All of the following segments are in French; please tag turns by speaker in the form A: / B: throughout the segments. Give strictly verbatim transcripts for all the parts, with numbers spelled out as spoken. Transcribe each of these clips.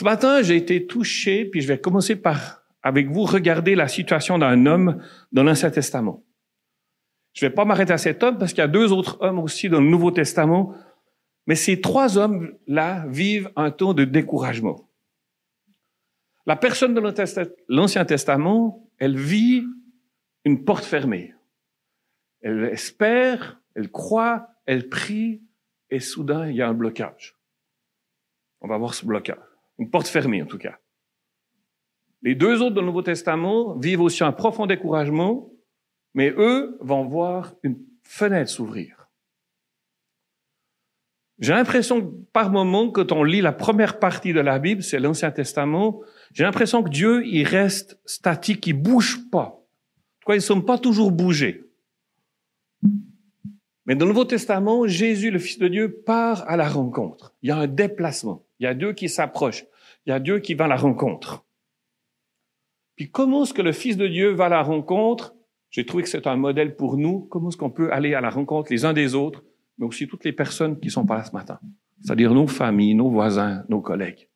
A: matin, j'ai été touché, puis je vais commencer par, avec vous, regarder la situation d'un homme dans l'Ancien Testament. Je ne vais pas m'arrêter à cet homme parce qu'il y a deux autres hommes aussi dans le Nouveau Testament, mais ces trois hommes-là vivent un temps de découragement. La personne de l'Ancien Testament, elle vit une porte fermée. Elle espère, elle croit, elle prie, et soudain, il y a un blocage. On va voir ce blocage. Une porte fermée, en tout cas. Les deux autres dans le Nouveau Testament vivent aussi un profond découragement, mais eux vont voir une fenêtre s'ouvrir. J'ai l'impression que par moment, quand on lit la première partie de la Bible, c'est l'Ancien Testament, j'ai l'impression que Dieu, il reste statique, il bouge pas. Quoi, ils ne sont pas toujours bougés. Mais dans le Nouveau Testament, Jésus, le Fils de Dieu, part à la rencontre. Il y a un déplacement. Il y a Dieu qui s'approche. Il y a Dieu qui va à la rencontre. Puis comment est-ce que le Fils de Dieu va à la rencontre? J'ai trouvé que c'est un modèle pour nous. Comment est-ce qu'on peut aller à la rencontre les uns des autres, mais aussi toutes les personnes qui sont pas là ce matin, c'est-à-dire nos familles, nos voisins, nos collègues.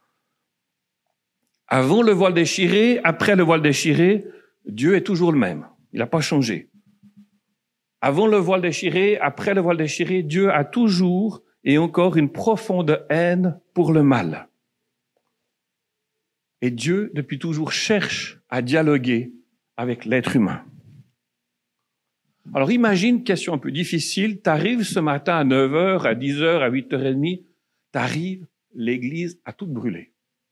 A: Avant le voile déchiré, après le voile déchiré, Dieu est toujours le même. Il n'a pas changé. Avant le voile déchiré, après le voile déchiré, Dieu a toujours et encore une profonde haine pour le mal. Et Dieu, depuis toujours, cherche à dialoguer avec l'être humain. Alors imagine, question un peu difficile, t'arrives ce matin à neuf heures, à dix heures, à huit heures trente, t'arrives, l'église a tout brûlé.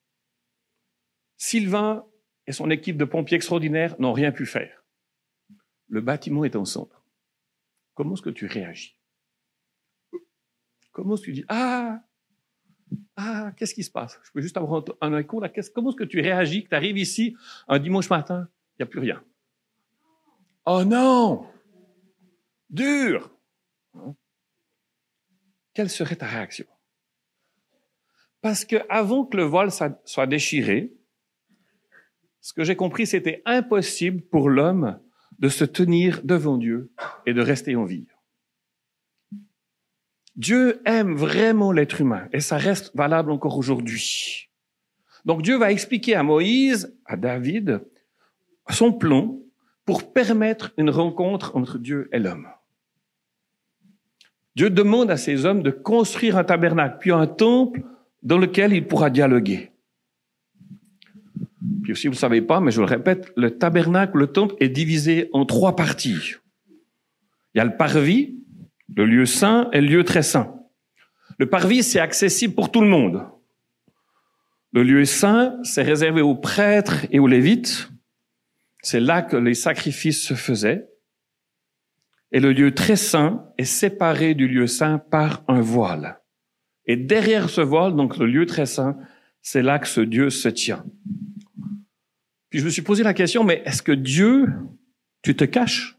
A: Sylvain et son équipe de pompiers extraordinaires n'ont rien pu faire. Le bâtiment est en cendres. Comment est-ce que tu réagis? Comment est-ce que tu dis, ah, ah, qu'est-ce qui se passe? Je peux juste avoir un, un écho là. Comment est-ce que tu réagis, que tu arrives ici un dimanche matin, il n'y a plus rien? Oh non! Dur! Quelle serait ta réaction? Parce que avant que le voile soit déchiré, ce que j'ai compris, c'était impossible pour l'homme de se tenir devant Dieu et de rester en vie. Dieu aime vraiment l'être humain et ça reste valable encore aujourd'hui. Donc Dieu va expliquer à Moïse, à David, son plan pour permettre une rencontre entre Dieu et l'homme. Dieu demande à ces hommes de construire un tabernacle, puis un temple dans lequel il pourra dialoguer. Puis si vous ne savez pas, mais je le répète, le tabernacle, le temple est divisé en trois parties. Il y a le parvis, le lieu saint et le lieu très saint. Le parvis, c'est accessible pour tout le monde. Le lieu saint, c'est réservé aux prêtres et aux lévites. C'est là que les sacrifices se faisaient. Et le lieu très saint est séparé du lieu saint par un voile. Et derrière ce voile, donc le lieu très saint, c'est là que ce Dieu se tient. Puis je me suis posé la question, mais est-ce que Dieu, tu te caches?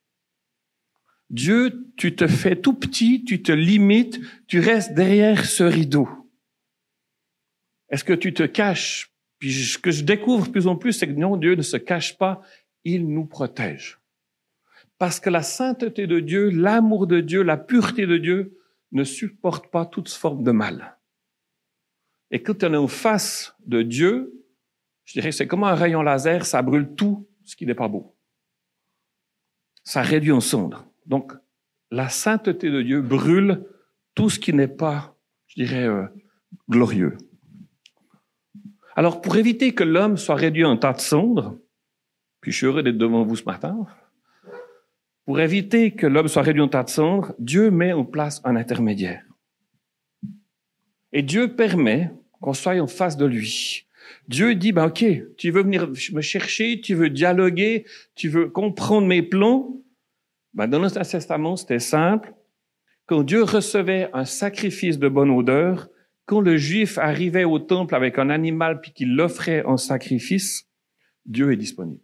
A: Dieu, tu te fais tout petit, tu te limites, tu restes derrière ce rideau. Est-ce que tu te caches? Puis ce que je découvre plus en plus, c'est que non, Dieu ne se cache pas, il nous protège. Parce que la sainteté de Dieu, l'amour de Dieu, la pureté de Dieu ne supporte pas toute forme de mal. Et quand on est en face de Dieu, je dirais que c'est comme un rayon laser, ça brûle tout ce qui n'est pas beau. Ça réduit en cendres. Donc, la sainteté de Dieu brûle tout ce qui n'est pas, je dirais, euh, glorieux. Alors, pour éviter que l'homme soit réduit en tas de cendres, puis je suis heureux d'être devant vous ce matin, pour éviter que l'homme soit réduit en tas de cendres, Dieu met en place un intermédiaire. Et Dieu permet qu'on soit en face de lui. Dieu dit, ben ok, tu veux venir me chercher, tu veux dialoguer, tu veux comprendre mes plans. Ben dans l'Ancien Testament, c'était simple. Quand Dieu recevait un sacrifice de bonne odeur, quand le Juif arrivait au temple avec un animal puis qu'il l'offrait en sacrifice, Dieu est disponible.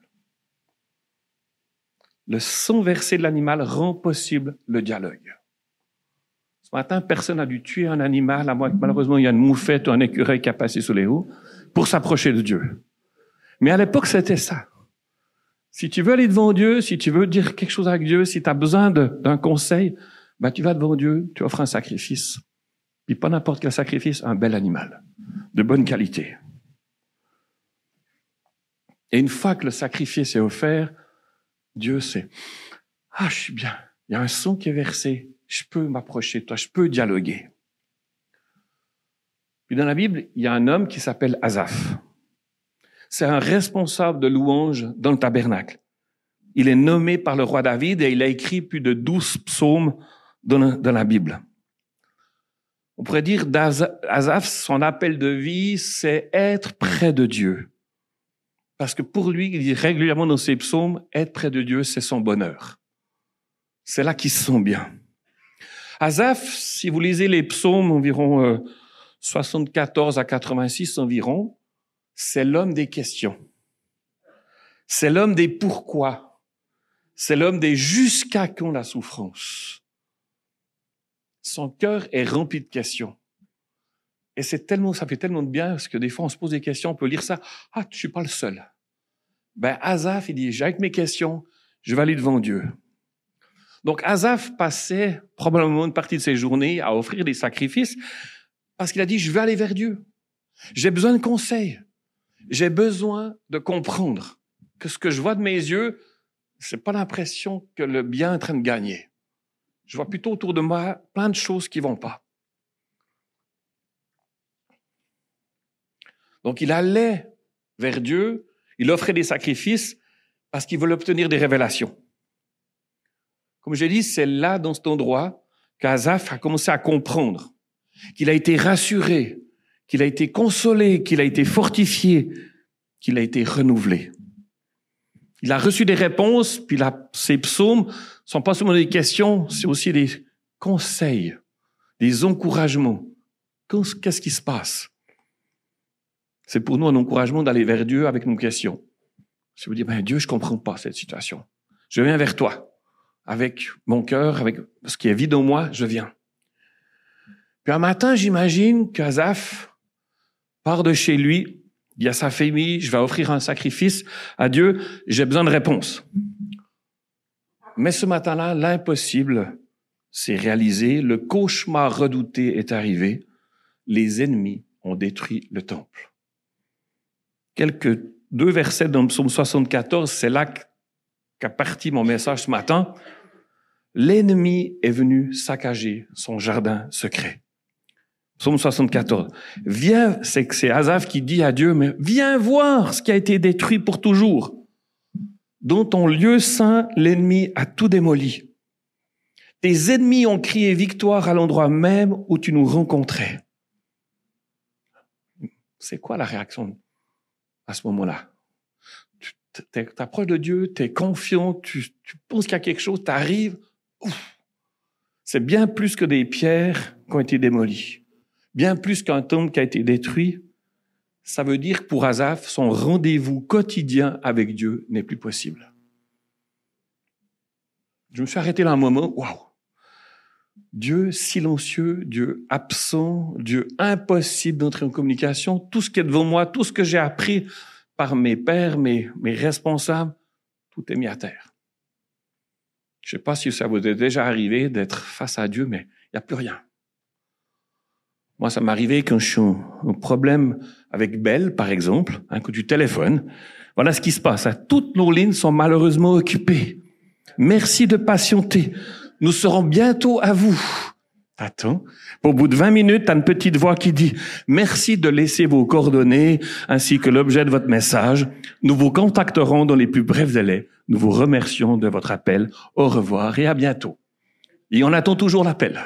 A: Le sang versé de l'animal rend possible le dialogue. Ce matin, personne n'a dû tuer un animal, à moins que malheureusement il y a une moufette ou un écureuil qui a passé sous les roues, pour s'approcher de Dieu. Mais à l'époque, c'était ça. Si tu veux aller devant Dieu, si tu veux dire quelque chose avec Dieu, si tu as besoin de, d'un conseil, ben tu vas devant Dieu, tu offres un sacrifice, Puis pas n'importe quel sacrifice, un bel animal, de bonne qualité. Et une fois que le sacrifice est offert, Dieu sait, ah, je suis bien, il y a un son qui est versé, je peux m'approcher de toi, je peux dialoguer. Puis dans la Bible, il y a un homme qui s'appelle Asaph. C'est un responsable de louange dans le tabernacle. Il est nommé par le roi David et il a écrit plus de douze psaumes dans la, dans la Bible. On pourrait dire d'Asaph, son appel de vie, c'est être près de Dieu. Parce que pour lui, il dit régulièrement dans ses psaumes, être près de Dieu, c'est son bonheur. C'est là qu'il se sent bien. Asaph, si vous lisez les psaumes, environ euh, soixante-quatorze à quatre-vingt-six environ, c'est l'homme des questions. C'est l'homme des pourquoi. C'est l'homme des jusqu'à quand la souffrance. Son cœur est rempli de questions. Et c'est tellement, ça fait tellement de bien, parce que des fois, on se pose des questions, on peut lire ça. Ah, je suis pas le seul. Ben, Asaph, il dit, j'ai avec mes questions, je vais aller devant Dieu. Donc, Asaph passait probablement une partie de ses journées à offrir des sacrifices, parce qu'il a dit, je vais aller vers Dieu. J'ai besoin de conseils. J'ai besoin de comprendre que ce que je vois de mes yeux, c'est pas l'impression que le bien est en train de gagner. Je vois plutôt autour de moi plein de choses qui vont pas. Donc, il allait vers Dieu, il offrait des sacrifices parce qu'il voulait obtenir des révélations. Comme j'ai dit, c'est là, dans cet endroit, qu'Asaph a commencé à comprendre, qu'il a été rassuré, qu'il a été consolé, qu'il a été fortifié, qu'il a été renouvelé. Il a reçu des réponses, puis là, ses psaumes sont pas seulement des questions, c'est aussi des conseils, des encouragements. Qu'est-ce qui se passe? C'est pour nous un encouragement d'aller vers Dieu avec nos questions. Si vous dites, ben Dieu, je comprends pas cette situation. Je viens vers toi. Avec mon cœur, avec ce qui est vide en moi, je viens. Puis un matin, j'imagine qu'Asaph part de chez lui, il y a sa famille, je vais offrir un sacrifice à Dieu, j'ai besoin de réponses. Mais ce matin-là, l'impossible s'est réalisé, le cauchemar redouté est arrivé, les ennemis ont détruit le temple. Quelques deux versets dans le psaume soixante-quatorze, c'est là qu'a parti mon message ce matin. L'ennemi est venu saccager son jardin secret. Psaume soixante-quatorze. Viens, c'est que c'est Asaph qui dit à Dieu, mais viens voir ce qui a été détruit pour toujours. Dans ton lieu saint, l'ennemi a tout démoli. Tes ennemis ont crié victoire à l'endroit même où tu nous rencontrais. C'est quoi la réaction à ce moment-là? Tu t'approches de Dieu, tu es confiant, tu, tu penses qu'il y a quelque chose, tu arrives. C'est bien plus que des pierres qui ont été démolies. Bien plus qu'un temple qui a été détruit. Ça veut dire que pour Asaph, son rendez-vous quotidien avec Dieu n'est plus possible. Je me suis arrêté là un moment. Waouh! Dieu silencieux, Dieu absent, Dieu impossible d'entrer en communication. Tout ce qui est devant moi, tout ce que j'ai appris par mes pères, mes, mes responsables, tout est mis à terre. Je ne sais pas si ça vous est déjà arrivé d'être face à Dieu, mais il n'y a plus rien. Moi, ça m'est arrivé quand je suis en problème avec Belle, par exemple, un coup du téléphone. Voilà ce qui se passe. Toutes nos lignes sont malheureusement occupées. Merci de patienter. Nous serons bientôt à vous. Attends. Au bout de vingt minutes, tu as une petite voix qui dit « Merci de laisser vos coordonnées ainsi que l'objet de votre message. Nous vous contacterons dans les plus brefs délais. Nous vous remercions de votre appel. Au revoir et à bientôt. » Et on attend toujours l'appel.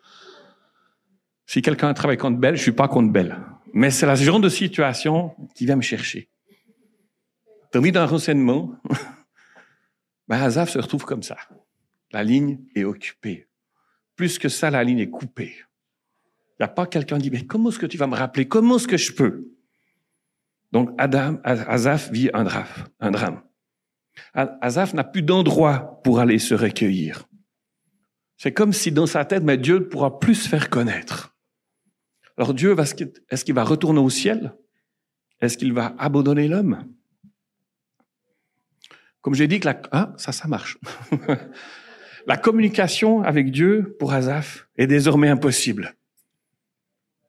A: Si quelqu'un travaille contre Belle, je suis pas contre Belle. Mais c'est la genre de situation qui vient me chercher. Tu as envie d'un renseignement? Ben, Asaph se retrouve comme ça. La ligne est occupée. Plus que ça, la ligne est coupée. Il n'y a pas quelqu'un qui dit, mais comment est-ce que tu vas me rappeler? Comment est-ce que je peux? Donc, Adam, Asaph vit un drame. Un drame. Asaph n'a plus d'endroit pour aller se recueillir. C'est comme si dans sa tête, mais Dieu ne pourra plus se faire connaître. Alors Dieu, est-ce qu'il va retourner au ciel? Est-ce qu'il va abandonner l'homme? Comme j'ai dit que la, ah, ça, ça marche. La communication avec Dieu pour Asaph est désormais impossible.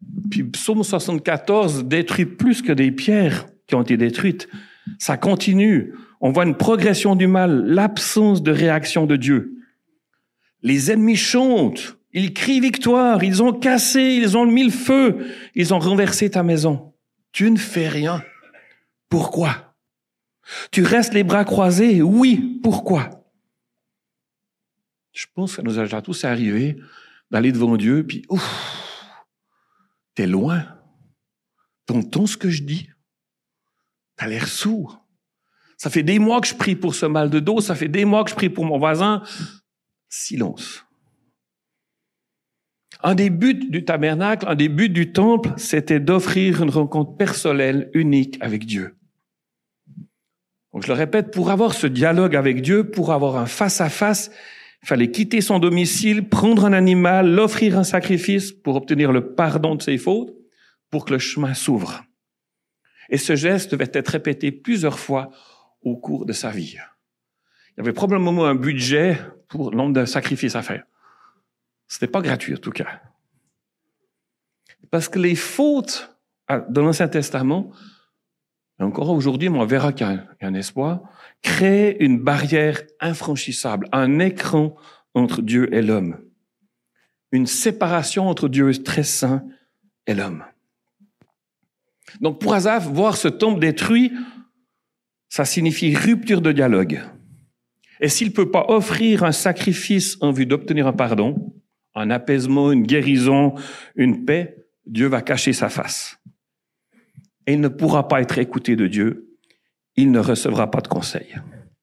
A: Puis Psaume soixante-quatorze détruit plus que des pierres qui ont été détruites. Ça continue. On voit une progression du mal, l'absence de réaction de Dieu. Les ennemis chantent, ils crient victoire, ils ont cassé, ils ont mis le feu, ils ont renversé ta maison. Tu ne fais rien. Pourquoi? Tu restes les bras croisés. Oui, pourquoi? Je pense que ça nous a déjà tous arrivé d'aller devant Dieu, puis ouf, t'es loin. T'entends ce que je dis? T'as l'air sourd. Ça fait des mois que je prie pour ce mal de dos, ça fait des mois que je prie pour mon voisin. Silence. Un des buts du tabernacle, un des buts du temple, c'était d'offrir une rencontre personnelle, unique avec Dieu. Donc je le répète, pour avoir ce dialogue avec Dieu, pour avoir un face-à-face, il fallait quitter son domicile, prendre un animal, l'offrir un sacrifice pour obtenir le pardon de ses fautes, pour que le chemin s'ouvre. Et ce geste devait être répété plusieurs fois au cours de sa vie. Il y avait probablement un budget pour le nombre de sacrifices à faire. C'était pas gratuit, en tout cas. Parce que les fautes dans l'Ancien Testament, et encore aujourd'hui, mais on verra qu'il y a un espoir, créent une barrière infranchissable, un écran entre Dieu et l'homme. Une séparation entre Dieu très saint et l'homme. Donc pour Asaph, voir ce temple détruit, ça signifie rupture de dialogue. Et s'il ne peut pas offrir un sacrifice en vue d'obtenir un pardon, un apaisement, une guérison, une paix, Dieu va cacher sa face. Et il ne pourra pas être écouté de Dieu, il ne recevra pas de conseil.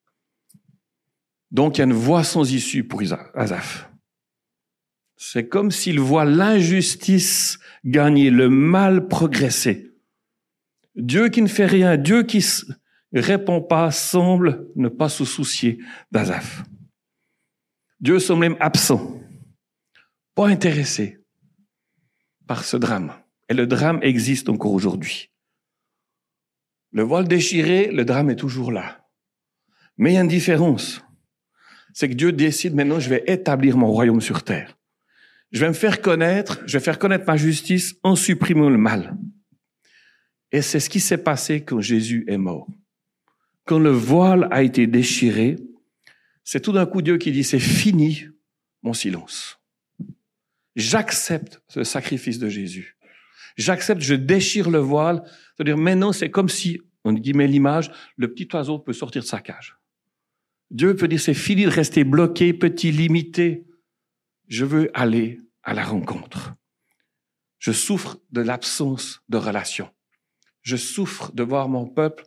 A: Donc il y a une voie sans issue pour Asaph. C'est comme s'il voit l'injustice gagner, le mal progresser. Dieu qui ne fait rien, Dieu qui ne répond pas, semble ne pas se soucier d'Asaph. Dieu semble même absent, pas intéressé par ce drame. Et le drame existe encore aujourd'hui. Le voile déchiré, le drame est toujours là. Mais il y a une différence. C'est que Dieu décide maintenant, je vais établir mon royaume sur terre. Je vais me faire connaître, je vais faire connaître ma justice en supprimant le mal. Et c'est ce qui s'est passé quand Jésus est mort. Quand le voile a été déchiré, c'est tout d'un coup Dieu qui dit, c'est fini mon silence. J'accepte ce sacrifice de Jésus. J'accepte, je déchire le voile. C'est-à-dire maintenant, c'est comme si, on guillemets l'image, le petit oiseau peut sortir de sa cage. Dieu peut dire, c'est fini de rester bloqué, petit, limité. Je veux aller à la rencontre. Je souffre de l'absence de relation. Je souffre de voir mon peuple,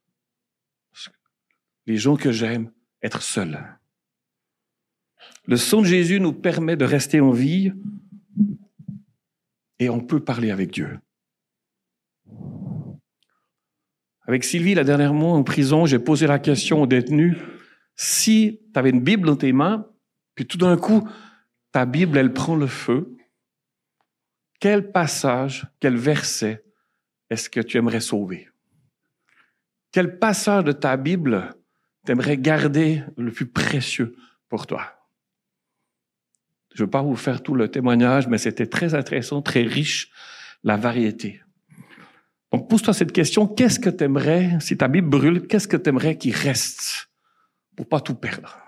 A: les gens que j'aime, être seuls. Le sang de Jésus nous permet de rester en vie et on peut parler avec Dieu. Avec Sylvie, la dernière mois en prison, j'ai posé la question aux détenus, si tu avais une Bible dans tes mains, puis tout d'un coup, ta Bible, elle prend le feu, quel passage, quel verset est-ce que tu aimerais sauver? Quel passage de ta Bible t'aimerais garder le plus précieux pour toi? Je ne veux pas vous faire tout le témoignage, mais c'était très intéressant, très riche, la variété. Donc, pose-toi cette question, qu'est-ce que tu aimerais, si ta Bible brûle, qu'est-ce que tu aimerais qu'il reste pour pas tout perdre?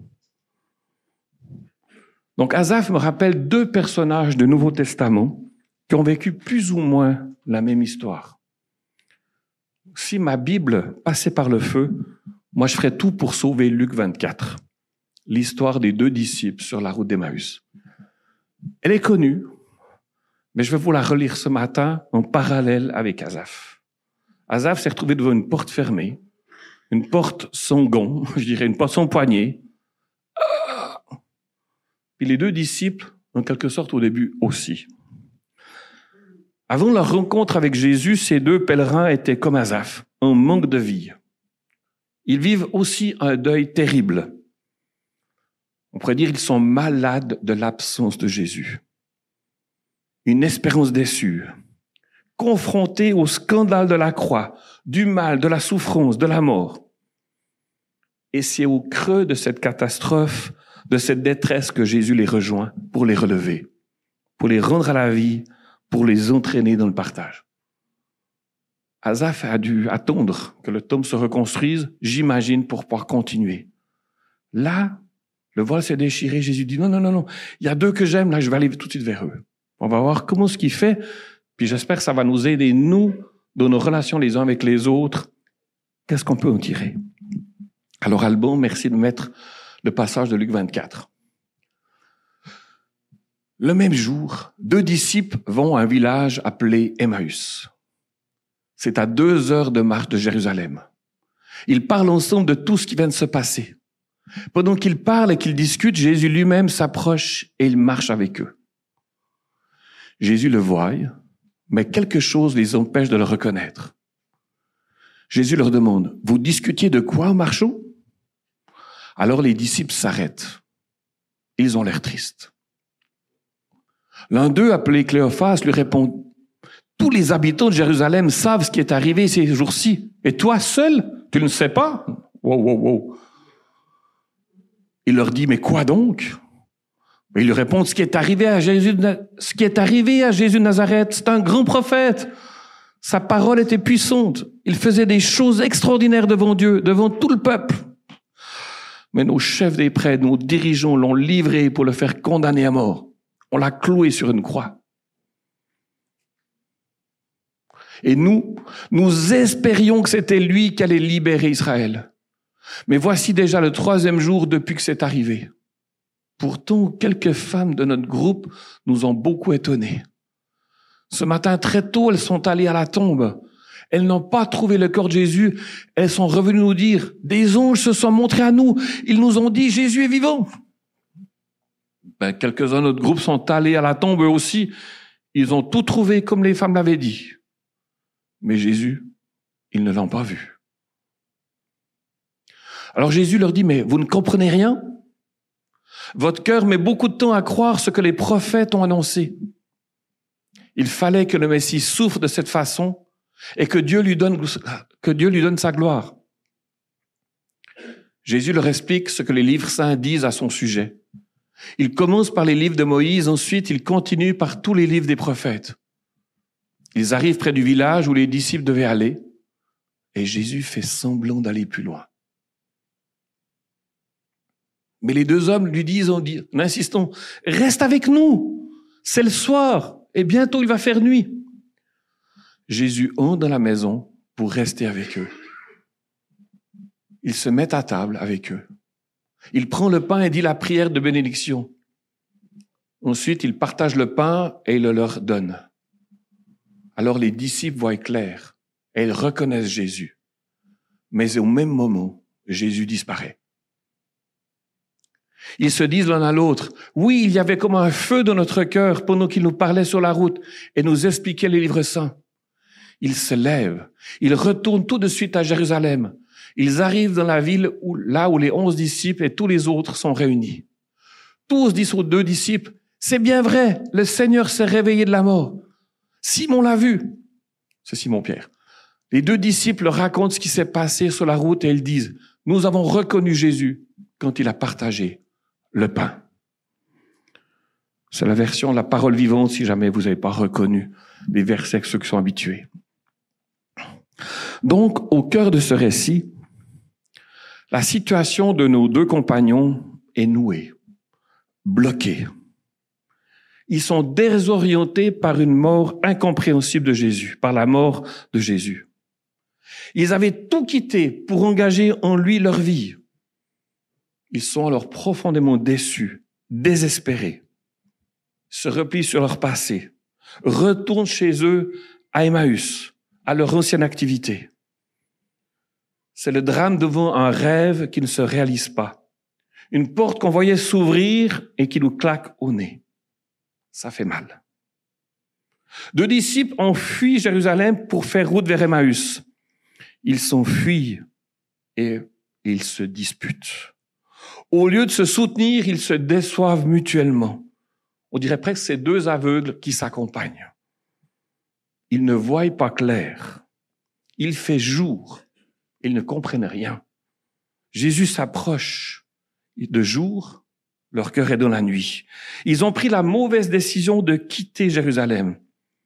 A: Donc, Asaph me rappelle deux personnages du Nouveau Testament qui ont vécu plus ou moins la même histoire. Si ma Bible passait par le feu, moi, je ferais tout pour sauver Luc vingt-quatre, l'histoire des deux disciples sur la route d'Emmaüs. Elle est connue, mais je vais vous la relire ce matin en parallèle avec Asaph. Asaph s'est retrouvé devant une porte fermée, une porte sans gond, je dirais une porte sans poignée. Puis les deux disciples, en quelque sorte au début aussi. Avant leur rencontre avec Jésus, ces deux pèlerins étaient comme Asaph, en manque de vie. Ils vivent aussi un deuil terrible. On pourrait dire qu'ils sont malades de l'absence de Jésus. Une espérance déçue, confrontés au scandale de la croix, du mal, de la souffrance, de la mort. Et c'est au creux de cette catastrophe, de cette détresse que Jésus les rejoint pour les relever, pour les rendre à la vie, pour les entraîner dans le partage. Asaph a dû attendre que le temple se reconstruise, j'imagine, pour pouvoir continuer. Là, le voile s'est déchiré. Jésus dit, non, non, non, non. Il y a deux que j'aime. Là, je vais aller tout de suite vers eux. On va voir comment ce qu'il fait. Puis j'espère que ça va nous aider, nous, dans nos relations les uns avec les autres. Qu'est-ce qu'on peut en tirer? Alors, Alban, merci de mettre le passage de Luc vingt-quatre. Le même jour, deux disciples vont à un village appelé Emmaüs. C'est à deux heures de marche de Jérusalem. Ils parlent ensemble de tout ce qui vient de se passer. Pendant qu'ils parlent et qu'ils discutent, Jésus lui-même s'approche et il marche avec eux. Jésus le voit, mais quelque chose les empêche de le reconnaître. Jésus leur demande, « Vous discutiez de quoi en marchant ?» Alors les disciples s'arrêtent. Ils ont l'air tristes. L'un d'eux, appelé Cléophas, lui répond, « Tous les habitants de Jérusalem savent ce qui est arrivé ces jours-ci. Et toi seul, tu ne sais pas ?» Wow, wow, wow. Il leur dit, « Mais quoi donc ?» Ils lui répondent, « Ce qui est arrivé à Jésus, ce qui est arrivé à Jésus de Nazareth, c'est un grand prophète. Sa parole était puissante. Il faisait des choses extraordinaires devant Dieu, devant tout le peuple. Mais nos chefs des prêtres, nos dirigeants l'ont livré pour le faire condamner à mort. On l'a cloué sur une croix. Et nous, nous espérions que c'était lui qui allait libérer Israël. Mais voici déjà le troisième jour depuis que c'est arrivé. Pourtant, quelques femmes de notre groupe nous ont beaucoup étonnés. Ce matin, très tôt, elles sont allées à la tombe. Elles n'ont pas trouvé le corps de Jésus. Elles sont revenues nous dire, des anges se sont montrés à nous. Ils nous ont dit, Jésus est vivant. Ben, quelques-uns de notre groupe sont allés à la tombe eux aussi. Ils ont tout trouvé comme les femmes l'avaient dit. Mais Jésus, ils ne l'ont pas vu. Alors Jésus leur dit, mais vous ne comprenez rien? Votre cœur met beaucoup de temps à croire ce que les prophètes ont annoncé. Il fallait que le Messie souffre de cette façon et que Dieu lui donne, que Dieu lui donne sa gloire. Jésus leur explique ce que les livres saints disent à son sujet. Il commence par les livres de Moïse, ensuite il continue par tous les livres des prophètes. Ils arrivent près du village où les disciples devaient aller et Jésus fait semblant d'aller plus loin. Mais les deux hommes lui disent, en insistant, « Reste avec nous, c'est le soir et bientôt il va faire nuit. » Jésus entre dans la maison pour rester avec eux. Il se met à table avec eux. Il prend le pain et dit la prière de bénédiction. Ensuite, il partage le pain et il le leur donne. Alors les disciples voient clair et ils reconnaissent Jésus. Mais au même moment, Jésus disparaît. Ils se disent l'un à l'autre, oui, il y avait comme un feu dans notre cœur pendant qu'il nous parlait sur la route et nous expliquait les livres saints. Ils se lèvent, ils retournent tout de suite à Jérusalem. Ils arrivent dans la ville où, là où les onze disciples et tous les autres sont réunis. Tous disent aux deux disciples, c'est bien vrai, le Seigneur s'est réveillé de la mort. Simon l'a vu. C'est Simon-Pierre. Les deux disciples racontent ce qui s'est passé sur la route et ils disent, nous avons reconnu Jésus quand il a partagé le pain. C'est la version La Parole vivante, si jamais vous n'avez pas reconnu les versets que ceux qui sont habitués. Donc, au cœur de ce récit, la situation de nos deux compagnons est nouée, bloquée. Ils sont désorientés par une mort incompréhensible de Jésus, par la mort de Jésus. Ils avaient tout quitté pour engager en lui leur vie. Ils sont alors profondément déçus, désespérés, se replient sur leur passé, retournent chez eux à Emmaüs, à leur ancienne activité. C'est le drame devant un rêve qui ne se réalise pas. Une porte qu'on voyait s'ouvrir et qui nous claque au nez. Ça fait mal. Deux disciples ont fui Jérusalem pour faire route vers Emmaüs. Ils s'enfuient et ils se disputent. Au lieu de se soutenir, ils se déçoivent mutuellement. On dirait presque ces deux aveugles qui s'accompagnent. Ils ne voient pas clair. Il fait jour. Ils ne comprennent rien. Jésus s'approche de jour. Leur cœur est dans la nuit. Ils ont pris la mauvaise décision de quitter Jérusalem.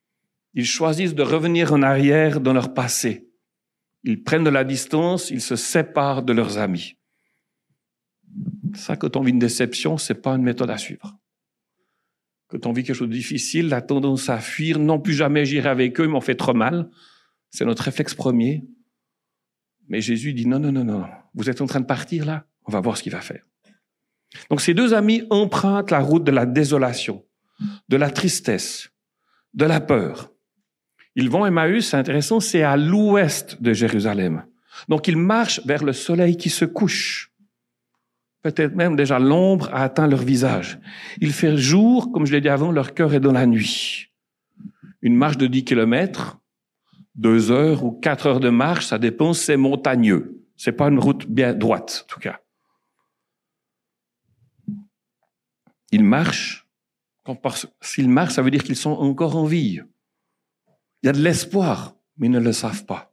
A: Ils choisissent de revenir en arrière dans leur passé. Ils prennent de la distance, ils se séparent de leurs amis. Ça, quand on vit une déception, c'est pas une méthode à suivre. Quand on vit quelque chose de difficile, la tendance à fuir, non plus jamais j'irai avec eux, ils m'ont fait trop mal. C'est notre réflexe premier. Mais Jésus dit non, non, non, non. Vous êtes en train de partir là? On va voir ce qu'il va faire. Donc ces deux amis empruntent la route de la désolation, de la tristesse, de la peur. Ils vont à Emmaüs, c'est intéressant, c'est à l'ouest de Jérusalem. Donc ils marchent vers le soleil qui se couche. Peut-être même déjà l'ombre a atteint leur visage. Il fait jour, comme je l'ai dit avant, leur cœur est dans la nuit. Une marche de dix kilomètres, deux heures ou quatre heures de marche, ça dépend, c'est montagneux. C'est pas une route bien droite, en tout cas. Ils marchent. S'ils marchent, ça veut dire qu'ils sont encore en vie. Il y a de l'espoir, mais ils ne le savent pas.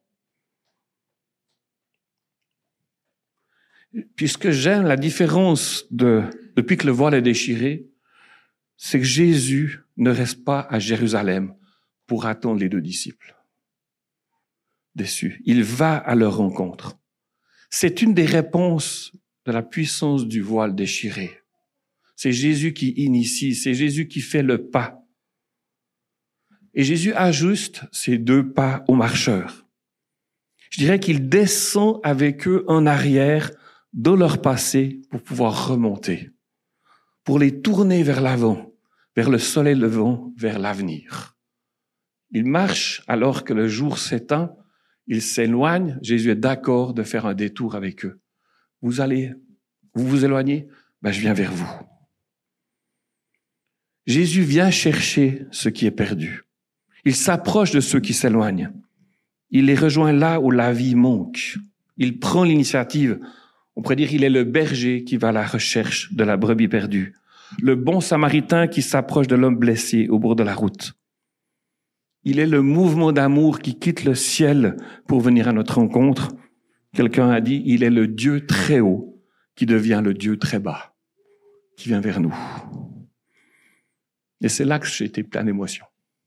A: Puisque j'aime la différence de, depuis que le voile est déchiré, c'est que Jésus ne reste pas à Jérusalem pour attendre les deux disciples. Déçus. Il va à leur rencontre. C'est une des réponses de la puissance du voile déchiré. C'est Jésus qui initie, c'est Jésus qui fait le pas. Et Jésus ajuste ces deux pas aux marcheurs. Je dirais qu'il descend avec eux en arrière dans leur passé pour pouvoir remonter, pour les tourner vers l'avant, vers le soleil levant, vers l'avenir. Ils marchent alors que le jour s'éteint, ils s'éloignent. Jésus est d'accord de faire un détour avec eux. Vous allez, vous vous éloignez, ben je viens vers vous. Jésus vient chercher ce qui est perdu. Il s'approche de ceux qui s'éloignent. Il les rejoint là où la vie manque. Il prend l'initiative. On pourrait dire qu'il est le berger qui va à la recherche de la brebis perdue. Le bon samaritain qui s'approche de l'homme blessé au bord de la route. Il est le mouvement d'amour qui quitte le ciel pour venir à notre rencontre. Quelqu'un a dit, il est le Dieu très haut qui devient le Dieu très bas, qui vient vers nous. Et c'est là que j'ai été plein d'émotions.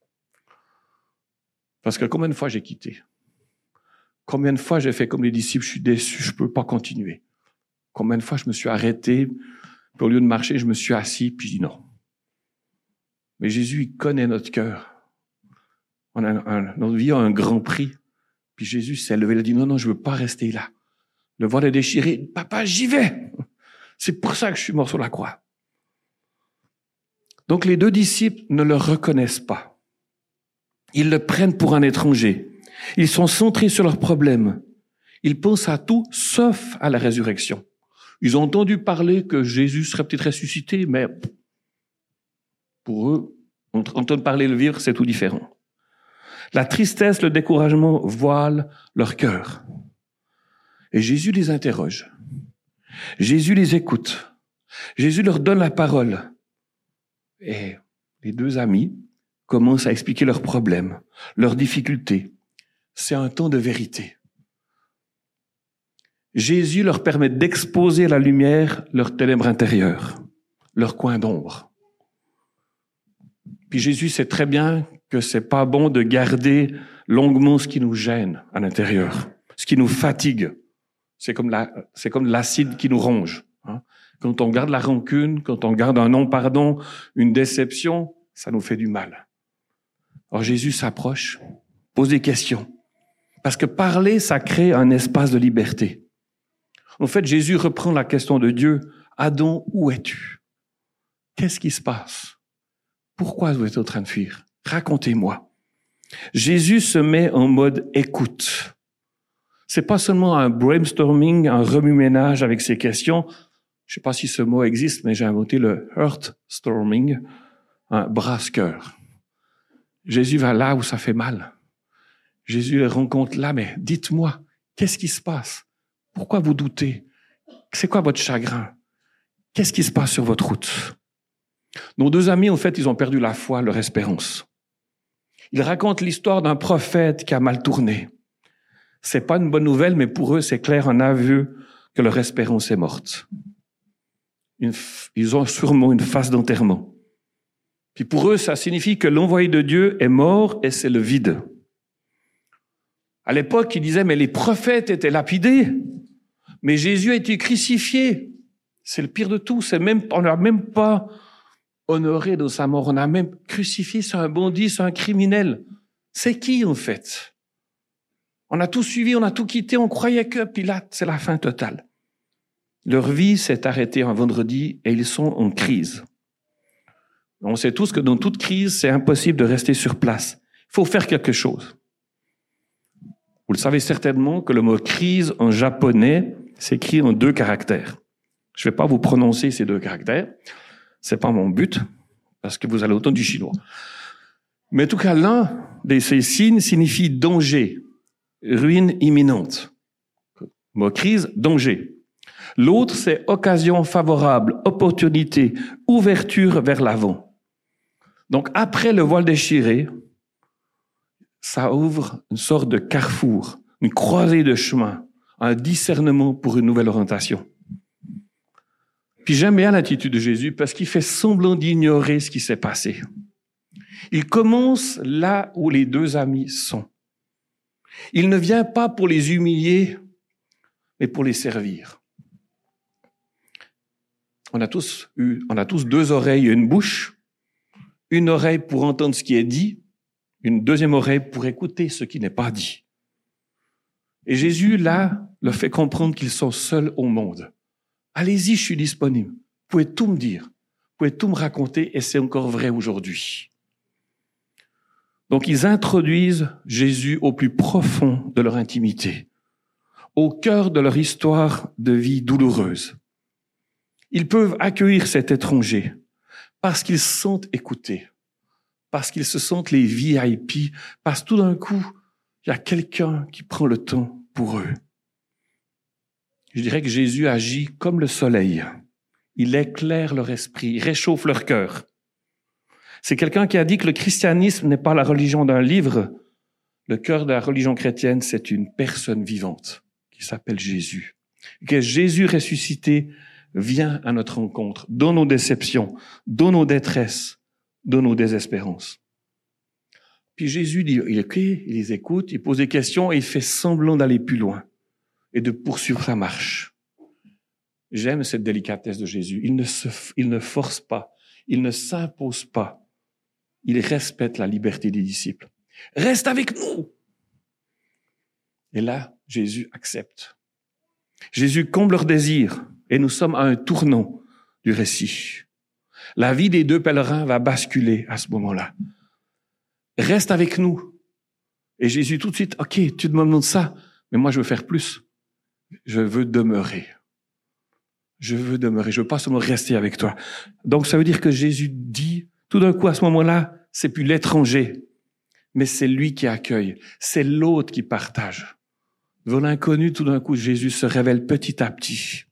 A: Parce que combien de fois j'ai quitté? Combien de fois j'ai fait comme les disciples, je suis déçu, je peux pas continuer. Combien de fois je me suis arrêté, puis au lieu de marcher, je me suis assis, puis je dis non. Mais Jésus, il connaît notre cœur. On a un, notre vie a un grand prix. Puis Jésus s'est levé, il a dit non, non, je veux pas rester là. Le voile est déchiré. Papa, j'y vais. C'est pour ça que je suis mort sur la croix. Donc les deux disciples ne le reconnaissent pas. Ils le prennent pour un étranger. Ils sont centrés sur leurs problèmes. Ils pensent à tout sauf à la résurrection. Ils ont entendu parler que Jésus serait peut-être ressuscité, mais pour eux, entendre parler le vivre, c'est tout différent. La tristesse, le découragement voilent leur cœur. Et Jésus les interroge. Jésus les écoute. Jésus leur donne la parole. Et les deux amis commencent à expliquer leurs problèmes, leurs difficultés. C'est un temps de vérité. Jésus leur permet d'exposer à la lumière leur ténèbres intérieures, leur coin d'ombre. Puis Jésus sait très bien que c'est pas bon de garder longuement ce qui nous gêne à l'intérieur, ce qui nous fatigue. C'est comme la, c'est comme l'acide qui nous ronge. Hein. Quand on garde la rancune, quand on garde un non-pardon, une déception, ça nous fait du mal. Alors Jésus s'approche, pose des questions. Parce que parler, ça crée un espace de liberté. En fait, Jésus reprend la question de Dieu. Adam, où es-tu? Qu'est-ce qui se passe? Pourquoi vous êtes en train de fuir? Racontez-moi. Jésus se met en mode écoute. C'est pas seulement un brainstorming, un remue-ménage avec ses questions. Je sais pas si ce mot existe, mais j'ai inventé le heartstorming, un brasse-cœur. Jésus va là où ça fait mal. Jésus les rencontre là, mais dites-moi, qu'est-ce qui se passe? Pourquoi vous doutez? C'est quoi votre chagrin? Qu'est-ce qui se passe sur votre route? Nos deux amis, en fait, ils ont perdu la foi, leur espérance. Ils racontent l'histoire d'un prophète qui a mal tourné. C'est pas une bonne nouvelle, mais pour eux, c'est clair, un aveu que leur espérance est morte. Une, ils ont sûrement une phase d'enterrement. Puis pour eux, ça signifie que l'envoyé de Dieu est mort et c'est le vide. À l'époque, ils disaient, mais les prophètes étaient lapidés, mais Jésus a été crucifié. C'est le pire de tout. C'est même, on n'a même pas honoré de sa mort. On a même crucifié sur un bandit, sur un criminel. C'est qui, en fait? On a tout suivi, on a tout quitté, on croyait que Pilate, c'est la fin totale. Leur vie s'est arrêtée un vendredi et ils sont en crise. On sait tous que dans toute crise, c'est impossible de rester sur place. Il faut faire quelque chose. Vous le savez certainement que le mot crise en japonais s'écrit en deux caractères. Je ne vais pas vous prononcer ces deux caractères. C'est pas mon but, parce que vous allez autant du chinois. Mais en tout cas, l'un de ces signes signifie danger, ruine imminente. Mot crise, danger. L'autre, c'est occasion favorable, opportunité, ouverture vers l'avant. Donc, après le voile déchiré, ça ouvre une sorte de carrefour, une croisée de chemin, un discernement pour une nouvelle orientation. Puis j'aime bien l'attitude de Jésus parce qu'il fait semblant d'ignorer ce qui s'est passé. Il commence là où les deux amis sont. Il ne vient pas pour les humilier, mais pour les servir. On a tous eu, on a tous deux oreilles et une bouche. Une oreille pour entendre ce qui est dit, une deuxième oreille pour écouter ce qui n'est pas dit. Et Jésus, là, leur fait comprendre qu'ils sont seuls au monde. Allez-y, je suis disponible. Vous pouvez tout me dire. Vous pouvez tout me raconter et c'est encore vrai aujourd'hui. Donc, ils introduisent Jésus au plus profond de leur intimité, au cœur de leur histoire de vie douloureuse. Ils peuvent accueillir cet étranger parce qu'ils se sentent écoutés, parce qu'ils se sentent les V I P, parce que tout d'un coup, il y a quelqu'un qui prend le temps pour eux. Je dirais que Jésus agit comme le soleil. Il éclaire leur esprit, il réchauffe leur cœur. C'est quelqu'un qui a dit que le christianisme n'est pas la religion d'un livre. Le cœur de la religion chrétienne, c'est une personne vivante qui s'appelle Jésus. Que Jésus ressuscité vient à notre rencontre, dans nos déceptions, dans nos détresses, dans nos désespérances. Puis Jésus dit, il est ok, il les écoute, il pose des questions et il fait semblant d'aller plus loin et de poursuivre sa marche. J'aime cette délicatesse de Jésus. Il ne se, il ne force pas, il ne s'impose pas. Il respecte la liberté des disciples. Reste avec nous. Et là, Jésus accepte. Jésus comble leurs désirs et nous sommes à un tournant du récit. La vie des deux pèlerins va basculer à ce moment-là. Reste avec nous. Et Jésus tout de suite, ok, tu me demandes ça, mais moi je veux faire plus. Je veux demeurer. Je veux demeurer. Je veux pas seulement rester avec toi. Donc ça veut dire que Jésus dit, tout d'un coup à ce moment-là, c'est plus l'étranger, mais c'est lui qui accueille. C'est l'autre qui partage. Devant l'inconnu, tout d'un coup, Jésus se révèle petit à petit.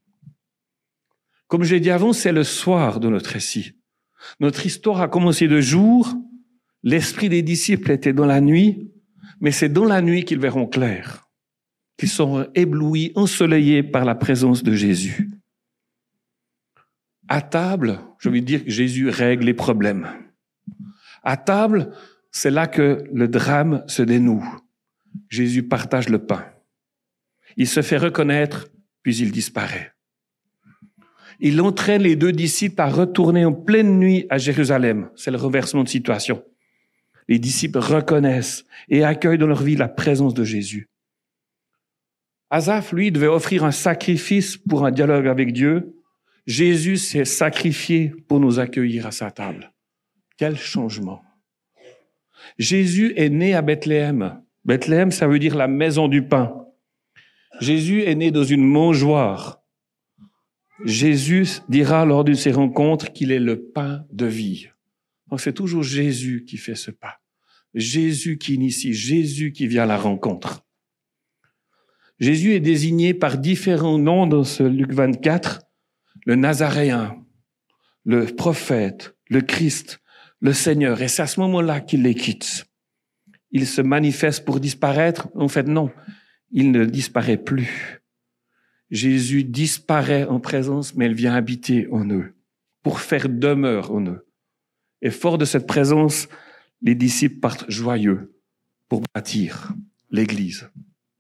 A: Comme je l'ai dit avant, c'est le soir de notre récit. Notre histoire a commencé de jour. L'esprit des disciples était dans la nuit, mais c'est dans la nuit qu'ils verront clair, qu'ils seront éblouis, ensoleillés par la présence de Jésus. À table, je veux dire que Jésus règle les problèmes. À table, c'est là que le drame se dénoue. Jésus partage le pain. Il se fait reconnaître, puis il disparaît. Il entraîne les deux disciples à retourner en pleine nuit à Jérusalem. C'est le renversement de situation. Les disciples reconnaissent et accueillent dans leur vie la présence de Jésus. Asaph, lui, devait offrir un sacrifice pour un dialogue avec Dieu. Jésus s'est sacrifié pour nous accueillir à sa table. Quel changement! Jésus est né à Bethléem. Bethléem, ça veut dire la maison du pain. Jésus est né dans une mangeoire. Jésus dira lors de ces rencontres qu'il est le pain de vie. Donc c'est toujours Jésus qui fait ce pas. Jésus qui initie, Jésus qui vient à la rencontre. Jésus est désigné par différents noms dans ce Luc vingt-quatre. Le Nazaréen, le prophète, le Christ, le Seigneur. Et c'est à ce moment-là qu'il les quitte. Il se manifeste pour disparaître. En fait, non, il ne disparaît plus. Jésus disparaît en présence, mais il vient habiter en eux, pour faire demeure en eux. Et fort de cette présence, les disciples partent joyeux pour bâtir l'Église.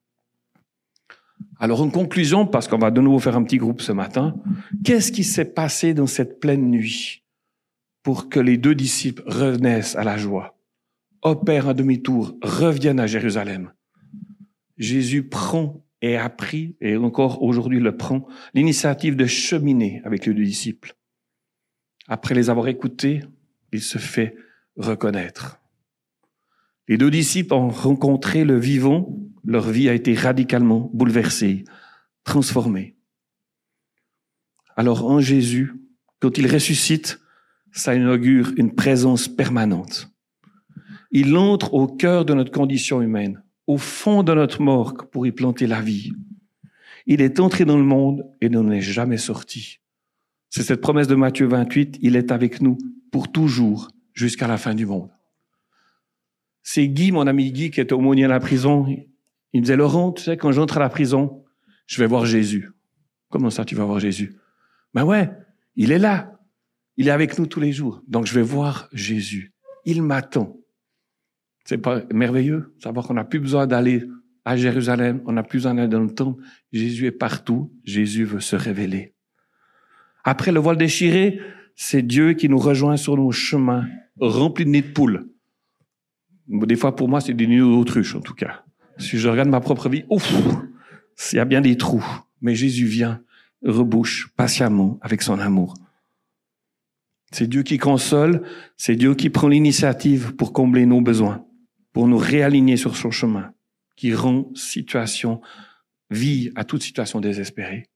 A: Alors, en conclusion, parce qu'on va de nouveau faire un petit groupe ce matin, qu'est-ce qui s'est passé dans cette pleine nuit pour que les deux disciples renaissent à la joie, opèrent un demi-tour, reviennent à Jérusalem? Jésus prend et a pris, et encore aujourd'hui le prend, l'initiative de cheminer avec les deux disciples. Après les avoir écoutés, il se fait reconnaître. Les deux disciples ont rencontré le vivant, leur vie a été radicalement bouleversée, transformée. Alors en Jésus, quand il ressuscite, ça inaugure une présence permanente. Il entre au cœur de notre condition humaine, au fond de notre morgue pour y planter la vie. Il est entré dans le monde et n'en est jamais sorti. C'est cette promesse de Matthieu vingt-huit, il est avec nous pour toujours jusqu'à la fin du monde. C'est Guy, mon ami Guy, qui était aumônier à la prison. Il me disait, Laurent, tu sais, quand j'entre à la prison, je vais voir Jésus. Comment ça, tu vas voir Jésus? Ben ouais, il est là. Il est avec nous tous les jours. Donc, je vais voir Jésus. Il m'attend. C'est pas merveilleux? Savoir qu'on n'a plus besoin d'aller à Jérusalem. On n'a plus besoin d'aller dans le temple. Jésus est partout. Jésus veut se révéler. Après le voile déchiré, c'est Dieu qui nous rejoint sur nos chemins remplis de nids de poules. Des fois, pour moi, c'est des nids d'autruche, en tout cas. Si je regarde ma propre vie, ouf, il y a bien des trous. Mais Jésus vient, rebouche patiemment avec son amour. C'est Dieu qui console, c'est Dieu qui prend l'initiative pour combler nos besoins, pour nous réaligner sur son chemin, qui rend situation, vie à toute situation désespérée.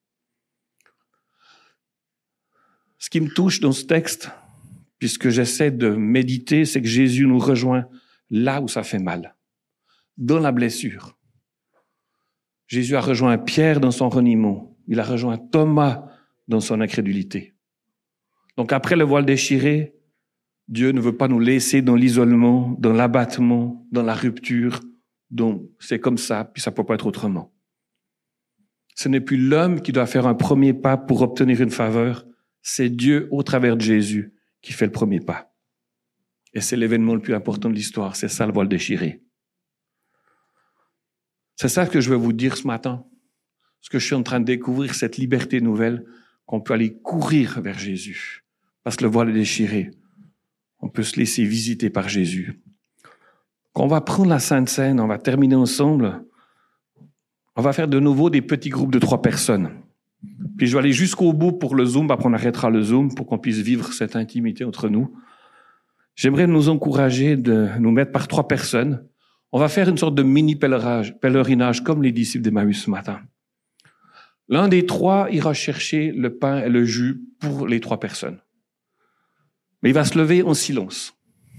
A: Ce qui me touche dans ce texte, puisque j'essaie de méditer, c'est que Jésus nous rejoint là où ça fait mal, dans la blessure. Jésus a rejoint Pierre dans son reniement. Il a rejoint Thomas dans son incrédulité. Donc après le voile déchiré, Dieu ne veut pas nous laisser dans l'isolement, dans l'abattement, dans la rupture. Donc c'est comme ça, puis ça ne peut pas être autrement. Ce n'est plus l'homme qui doit faire un premier pas pour obtenir une faveur. C'est Dieu, au travers de Jésus, qui fait le premier pas. Et c'est l'événement le plus important de l'histoire. C'est ça, le voile déchiré. C'est ça que je veux vous dire ce matin. Ce que je suis en train de découvrir, cette liberté nouvelle, qu'on peut aller courir vers Jésus. Parce que le voile est déchiré. On peut se laisser visiter par Jésus. Quand on va prendre la Sainte Seine, on va terminer ensemble. On va faire de nouveau des petits groupes de trois personnes. Puis je vais aller jusqu'au bout pour le Zoom. Après, on arrêtera le Zoom pour qu'on puisse vivre cette intimité entre nous. J'aimerais nous encourager de nous mettre par trois personnes. On va faire une sorte de mini pèlerinage, pèlerinage comme les disciples d'Emmaüs ce matin. L'un des trois ira chercher le pain et le jus pour les trois personnes. Mais il va se lever en silence.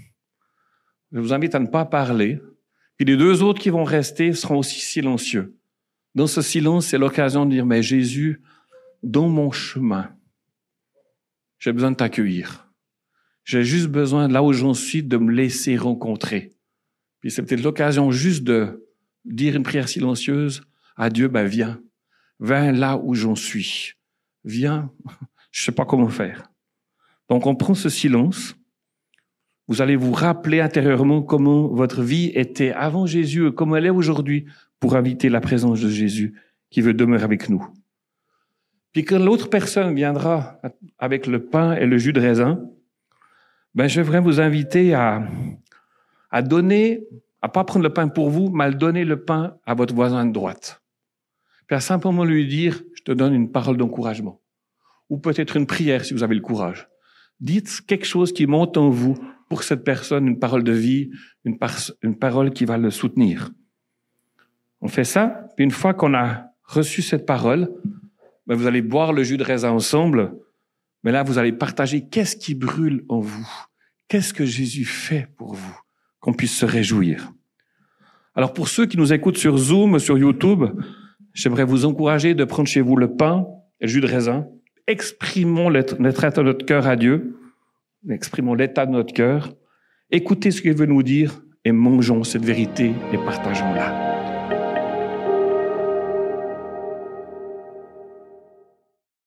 A: Je vous invite à ne pas parler. Puis les deux autres qui vont rester seront aussi silencieux. Dans ce silence, c'est l'occasion de dire, mais Jésus, dans mon chemin, j'ai besoin de t'accueillir. J'ai juste besoin, là où j'en suis, de me laisser rencontrer. Puis c'est peut-être l'occasion juste de dire une prière silencieuse à Dieu, ben viens, viens là où j'en suis. Viens, je sais pas comment faire. Donc on prend ce silence. Vous allez vous rappeler intérieurement comment votre vie était avant Jésus et comment elle est aujourd'hui pour inviter la présence de Jésus qui veut demeurer avec nous. Puis quand l'autre personne viendra avec le pain et le jus de raisin, ben, je voudrais vous inviter à, à donner, à pas prendre le pain pour vous, mais à donner le pain à votre voisin de droite. Puis à simplement lui dire, je te donne une parole d'encouragement. Ou peut-être une prière si vous avez le courage. Dites quelque chose qui monte en vous pour cette personne, une parole de vie, une, par, une parole qui va le soutenir. On fait ça, puis une fois qu'on a reçu cette parole, ben vous allez boire le jus de raisin ensemble. Mais là, vous allez partager qu'est-ce qui brûle en vous. Qu'est-ce que Jésus fait pour vous, qu'on puisse se réjouir. Alors pour ceux qui nous écoutent sur Zoom, sur YouTube, j'aimerais vous encourager de prendre chez vous le pain et le jus de raisin. Exprimons l'état de notre cœur à Dieu. Exprimons l'état de notre cœur. Écoutez ce qu'il veut nous dire et mangeons cette vérité et partageons-la.